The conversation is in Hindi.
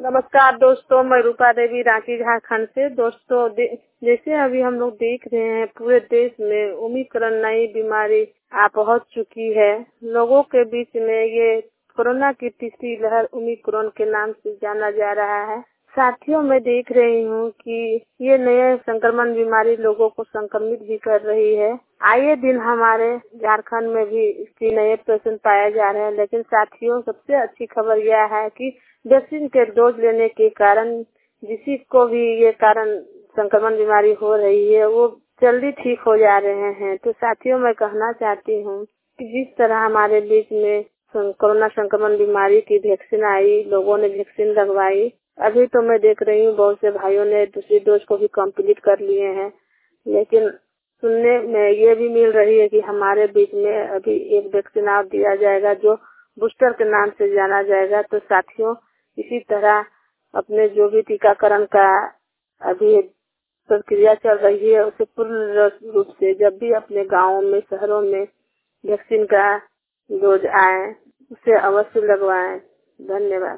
नमस्कार दोस्तों, मैं रूपा देवी रांची झारखंड से। दोस्तों, जैसे अभी हम लोग देख रहे हैं पूरे देश में ओमिक्रॉन नई बीमारी आ पहुंच चुकी है। लोगों के बीच में ये कोरोना की तीसरी लहर ओमिक्रॉन के नाम से जाना जा रहा है। साथियों, मैं देख रही हूँ कि ये नए संक्रमण बीमारी लोगों को संक्रमित भी कर रही है। आए दिन हमारे झारखंड में भी इसके नए पेशेंट पाए जा रहे हैं। लेकिन साथियों, सबसे अच्छी खबर यह है कि वैक्सीन के डोज लेने के कारण जिसी को भी ये कारण संक्रमण बीमारी हो रही है वो जल्दी ठीक हो जा रहे हैं। तो साथियों, मैं कहना चाहती हूँ कि जिस तरह हमारे बीच में कोरोना संक्रमण बीमारी की वैक्सीन आई, लोगों ने वैक्सीन लगवाई। अभी तो मैं देख रही हूँ बहुत से भाइयों ने दूसरी डोज को भी कंप्लीट कर लिए हैं। लेकिन सुनने में ये भी मिल रही है कि हमारे बीच में अभी एक वैक्सीन और दिया जाएगा जो बूस्टर के नाम से जाना जाएगा। तो साथियों, इसी तरह अपने जो भी टीकाकरण का अभी प्रक्रिया चल रही है उसे पूर्ण रूप से जब भी अपने गाँवों में, शहरों में वैक्सीन का डोज आए उसे अवश्य लगवाएं। धन्यवाद।